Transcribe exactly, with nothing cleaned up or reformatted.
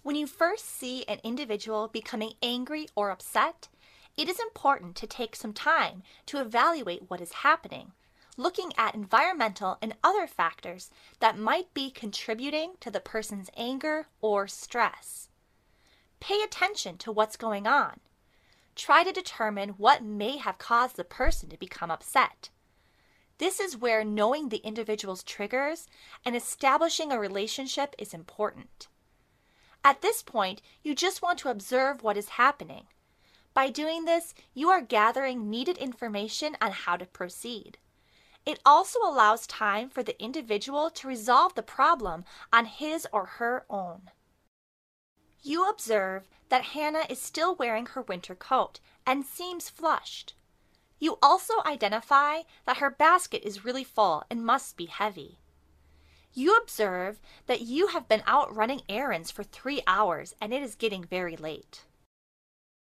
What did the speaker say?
When you first see an individual becoming angry or upset, it is important to take some time to evaluate what is happening, looking at environmental and other factors that might be contributing to the person's anger or stress. Pay attention to what's going on. Try to determine what may have caused the person to become upset. This is where knowing the individual's triggers and establishing a relationship is important. At this point, you just want to observe what is happening. By doing this, you are gathering needed information on how to proceed. It also allows time for the individual to resolve the problem on his or her own. You observe that Hannah is still wearing her winter coat and seems flushed. You also identify that her basket is really full and must be heavy. You observe that you have been out running errands for three hours and it is getting very late.